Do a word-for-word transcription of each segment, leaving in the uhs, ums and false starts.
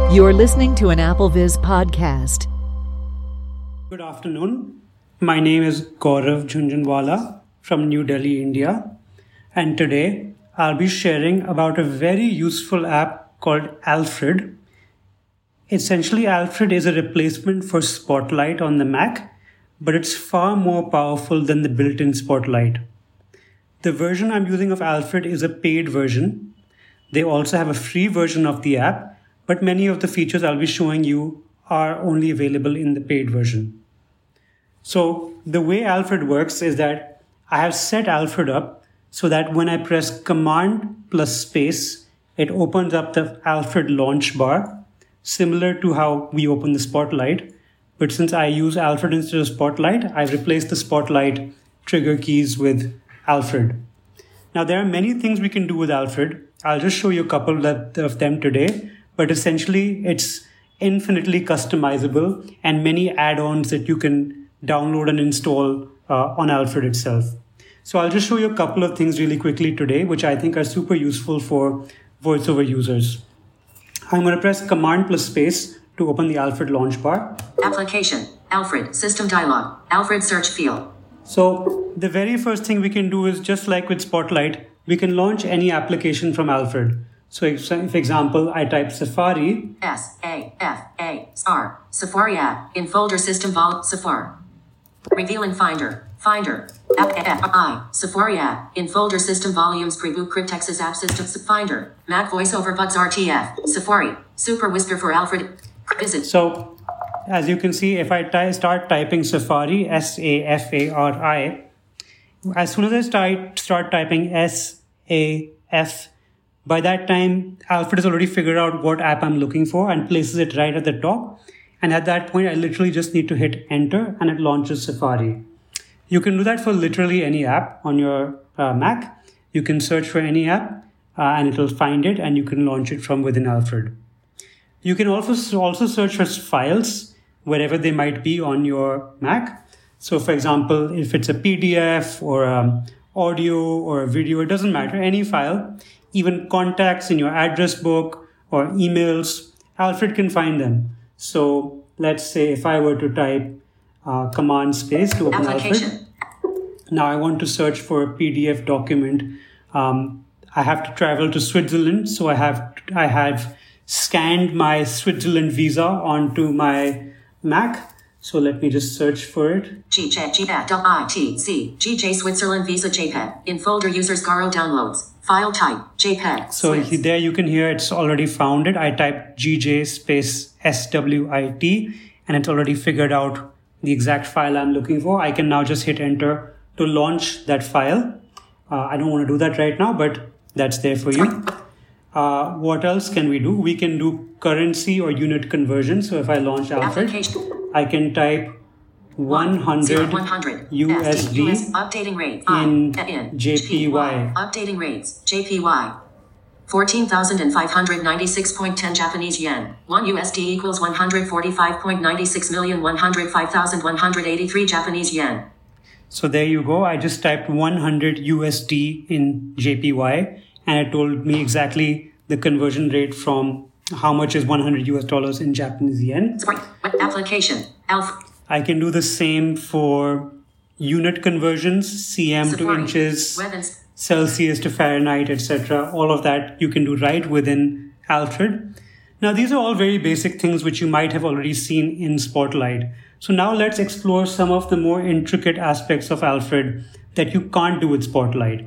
You're listening to an AppleViz podcast. Good afternoon. My name is Gaurav Jhunjhunwala from New Delhi, India. And today I'll be sharing about a very useful app called Alfred. Essentially, Alfred is a replacement for Spotlight on the Mac, but it's far more powerful than the built-in Spotlight. The version I'm using of Alfred is a paid version. They also have a free version of the app, but many of the features I'll be showing you are only available in the paid version. So the way Alfred works is that I have set Alfred up so that when I press Command plus space, it opens up the Alfred launch bar, similar to how we open the Spotlight. But since I use Alfred instead of Spotlight, I've replaced the Spotlight trigger keys with Alfred. Now there are many things we can do with Alfred. I'll just show you a couple of them today. But essentially, it's infinitely customizable and many add-ons that you can download and install uh, on Alfred itself. So I'll just show you a couple of things really quickly today, which I think are super useful for VoiceOver users. I'm going to press Command plus space to open the Alfred launch bar. Application, Alfred, system dialog, Alfred search field. So the very first thing we can do is, just like with Spotlight, we can launch any application from Alfred. So if, for example, I type Safari. S A F A R Safari app in folder system vol Safari. Revealing Finder. Finder. App App I Safari app in folder system volumes preview Cryptex's app system Finder. Mac VoiceOver Buds R T F. Safari. Super Whisper for Alfred. Visit. So as you can see, if I ty- start typing Safari, S A F A R I, as soon as I start, start typing S A F, by that time, Alfred has already figured out what app I'm looking for and places it right at the top. And at that point, I literally just need to hit enter and it launches Safari. You can do that for literally any app on your uh, Mac. You can search for any app uh, and it'll find it and you can launch it from within Alfred. You can also, also search for files wherever they might be on your Mac. So for example, if it's a P D F or um, audio or a video, it doesn't matter, any file. Even contacts in your address book or emails, Alfred can find them. So let's say if I were to type uh, command space to open Alfred. Now I want to search for a P D F document. Um, I have to travel to Switzerland. So I have I have scanned my Switzerland visa onto my Mac. So let me just search for it. G J G I T C G J Switzerland Visa JPEG in folder users Garo downloads. File type, JPEG. So he, there you can hear it's already found it. I typed G J space S W I T and it's already figured out the exact file I'm looking for. I can now just hit enter to launch that file. Uh, I don't want to do that right now, but that's there for you. Uh, what else can we do? We can do currency or unit conversion. So if I launch Alfred, I can type one hundred U S D updating rate in J P Y. Updating rates J P Y fourteen thousand five hundred ninety-six point one zero Japanese yen. one U S D equals one hundred forty-five point nine six million one hundred five thousand one hundred eighty-three Japanese yen. So there you go. I just typed one hundred U S D in J P Y and it told me exactly the conversion rate from how much is one hundred U S dollars in Japanese yen. Application Alpha. I can do the same for unit conversions, C M to inches, Celsius to Fahrenheit, et cetera. All of that you can do right within Alfred. Now, these are all very basic things which you might have already seen in Spotlight. So now let's explore some of the more intricate aspects of Alfred that you can't do with Spotlight.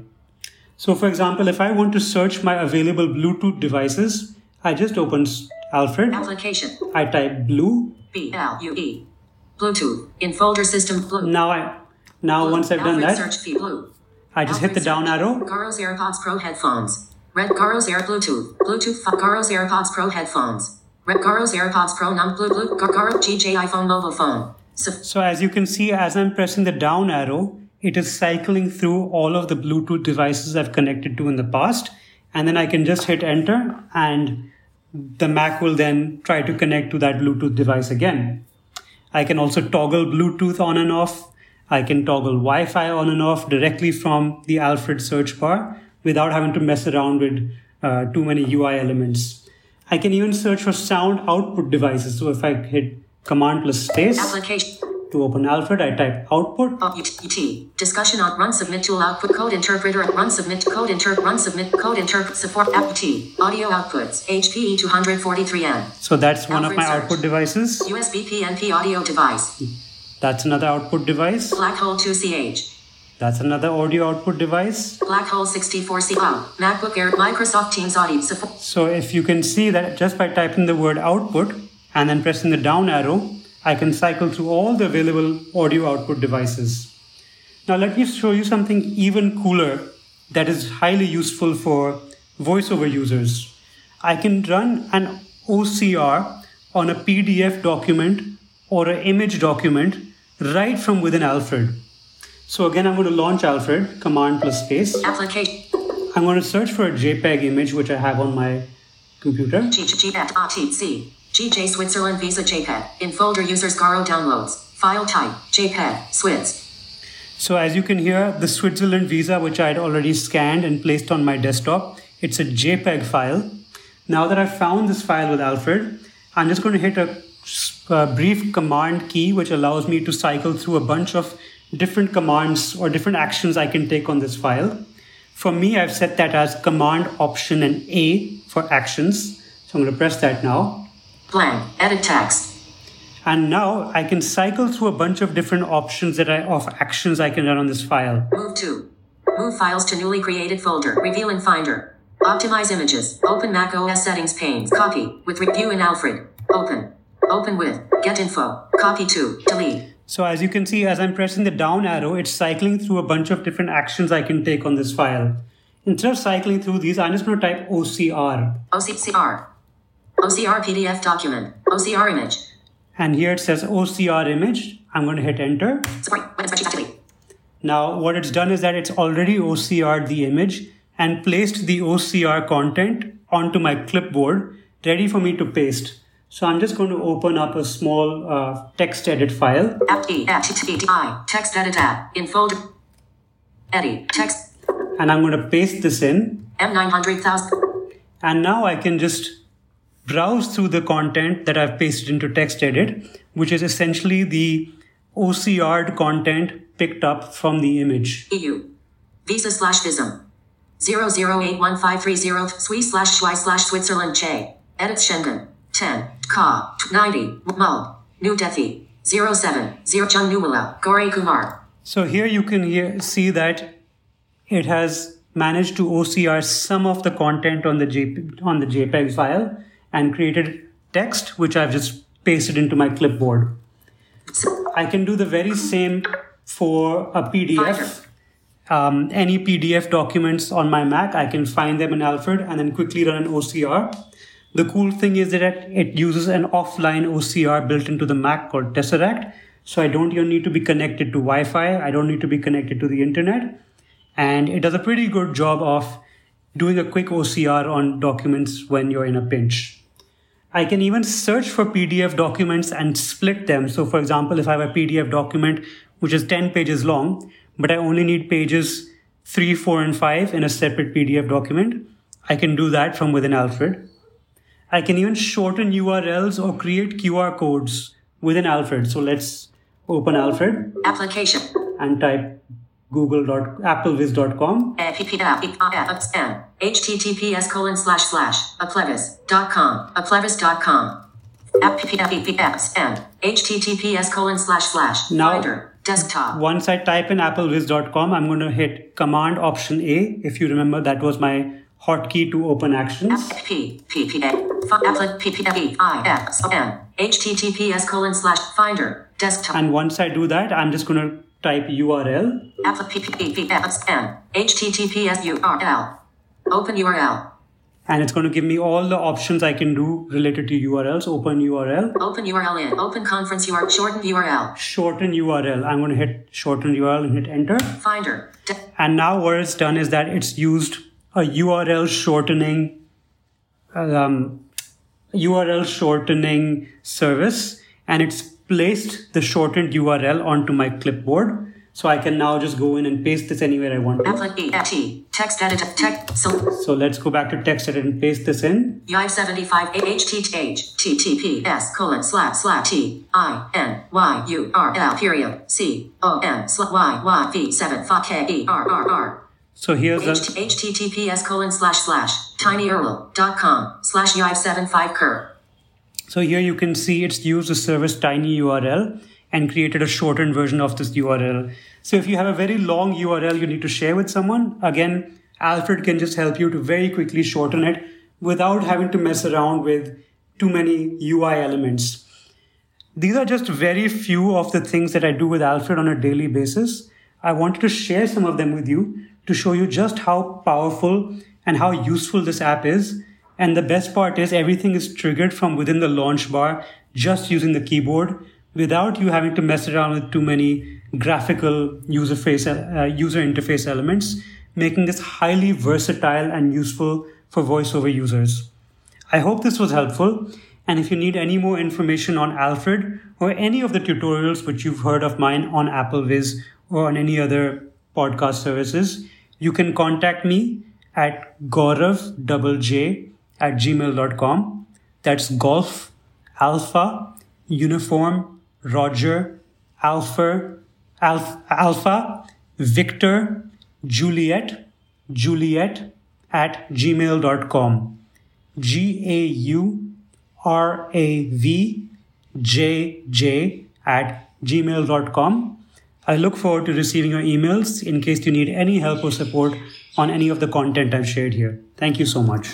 So for example, if I want to search my available Bluetooth devices, I just open Alfred. Application. I type blue. B L U E. Bluetooth in folder system blue. Now I now blue. Once I've Alfred done that, search blue. I just Alfred hit the down search. arrow. Garo's AirPods Pro headphones. Red Garo's Air Bluetooth. Bluetooth Garo's AirPods Pro headphones. Red Garo's AirPods Pro non blue blue Garo G J iPhone mobile phone. So, so as you can see, as I'm pressing the down arrow, it is cycling through all of the Bluetooth devices I've connected to in the past, and then I can just hit enter and the Mac will then try to connect to that Bluetooth device again. I can also toggle Bluetooth on and off. I can toggle Wi-Fi on and off directly from the Alfred search bar without having to mess around with uh, too many U I elements. I can even search for sound output devices. So if I hit Command plus space Application. to open Alfred, I type output. Uh, U T. Discussion on run submit tool output code interpreter run submit code inter run submit code interpret support app T. Audio outputs H P E two forty-three N. So that's one of Alfred my search. output devices. U S B P N P audio device. That's another output device. Black hole two C H. That's another audio output device. Black hole sixty-four C O. MacBook Air Microsoft Teams audio support. So if you can see that just by typing the word output and then pressing the down arrow, I can cycle through all the available audio output devices. Now let me show you something even cooler that is highly useful for voiceover users. I can run an O C R on a P D F document or an image document right from within Alfred. So again, I'm going to launch Alfred, Command plus space. Application. I'm going to search for a JPEG image, which I have on my computer. G G F A T C. G J Switzerland Visa JPEG. In folder users Garo downloads. File type JPEG. Swiss. So as you can hear, the Switzerland visa, which I had already scanned and placed on my desktop, it's a JPEG file. Now that I've found this file with Alfred, I'm just going to hit a, a brief command key, which allows me to cycle through a bunch of different commands or different actions I can take on this file. For me, I've set that as Command, Option, and A for actions. So I'm going to press that now. Blank. Edit text. And now I can cycle through a bunch of different options that I, of actions I can run on this file. Move to. Move files to newly created folder. Reveal in Finder. Optimize images. Open Mac O S settings panes. Copy. With review in Alfred. Open. Open with. Get info. Copy to. Delete. So as you can see, as I'm pressing the down arrow, it's cycling through a bunch of different actions I can take on this file. Instead of cycling through these, I'm just going to type O C R. O C R. O C R P D F document. O C R image. And here it says O C R image. I'm going to hit enter. Support. When spreadsheet activity. Now what it's done is that it's already O C R'd the image and placed the O C R content onto my clipboard, ready for me to paste. So I'm just going to open up a small uh, text edit file. App E. App T T I. Text edit app. In folder. Edit. Text. And I'm going to paste this in. M nine hundred thousand. And now I can just browse through the content that I've pasted into text edit, which is essentially the O C R'd content picked up from the image. E U. Visa slash Visum. zero zero eight one five three zero Swiss slash Schweiz slash Switzerland J. Edit Schengen. ten. Ka. ninety. Mul. New Dethi. zero seven. zero Jung Numala. Gore Kumar. So here you can hear, see that it has managed to O C R some of the content on the, J, on the JPEG file and created text, which I've just pasted into my clipboard. I can do the very same for a P D F. Um, any P D F documents on my Mac, I can find them in Alfred and then quickly run an O C R. The cool thing is that it uses an offline O C R built into the Mac called Tesseract. So I don't even need to be connected to Wi-Fi. I don't need to be connected to the internet. And it does a pretty good job of doing a quick O C R on documents when you're in a pinch. I can even search for P D F documents and split them. So for example, if I have a P D F document which is ten pages long, but I only need pages three, four, and five in a separate P D F document, I can do that from within Alfred. I can even shorten U R Ls or create Q R codes within Alfred. So let's open Alfred. Application. And type google dot applevis dot com. H T T P S colon slash slash applevis dot com. Applevis dot com. H T T P S colon slash slash. Now, Finder. Desktop. Once I type in applevis dot com, I'm going to hit Command Option A. If you remember, that was my hotkey to open actions. P P P A P P P I X N H T T P S colon slash Finder. Desktop. And once I do that, I'm just going to type U R L. P P P X N H T T P S U R L. Open U R L. And it's going to give me all the options I can do related to U R Ls. Open U R L. Open U R L in. Open conference U R L. Shorten U R L. Shorten U R L. I'm going to hit shorten U R L and hit enter. Finder. De- and now what it's done is that it's used a U R L shortening um, U R L shortening service, and it's placed the shortened U R L onto my clipboard. So I can now just go in and paste this anywhere I want to. Text editor. Text. So, so let's go back to text edit and paste this in. Y seventy-five H T H T T P S colon slash slash T I N Y U R L period C O M slash Y Y V seven five K E R R R. So here's the https colon slash slash tinyurl.com slash y seven five cur. So here you can see it's used the service tinyurl and created a shortened version of this U R L. So if you have a very long U R L you need to share with someone, again, Alfred can just help you to very quickly shorten it without having to mess around with too many U I elements. These are just very few of the things that I do with Alfred on a daily basis. I wanted to share some of them with you to show you just how powerful and how useful this app is. And the best part is everything is triggered from within the launch bar just using the keyboard without you having to mess around with too many graphical user face, uh, user interface elements, making this highly versatile and useful for voiceover users. I hope this was helpful. And if you need any more information on Alfred or any of the tutorials which you've heard of mine on AppleViz or on any other podcast services, you can contact me at Gaurav double J at gmail dot com. That's Golf, Alpha, Uniform, Roger, Alpha, Alpha, Alpha, Victor, Juliet, Juliet at gmail dot com. G A U R A V J J at gmail dot com. I look forward to receiving your emails in case you need any help or support on any of the content I've shared here. Thank you so much.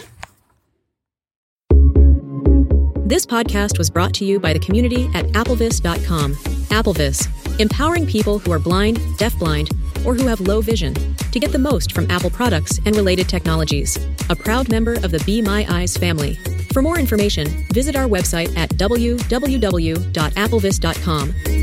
This podcast was brought to you by the community at applevis dot com. AppleVis, empowering people who are blind, deafblind, or who have low vision to get the most from Apple products and related technologies. A proud member of the Be My Eyes family. For more information, visit our website at w w w dot applevis dot com.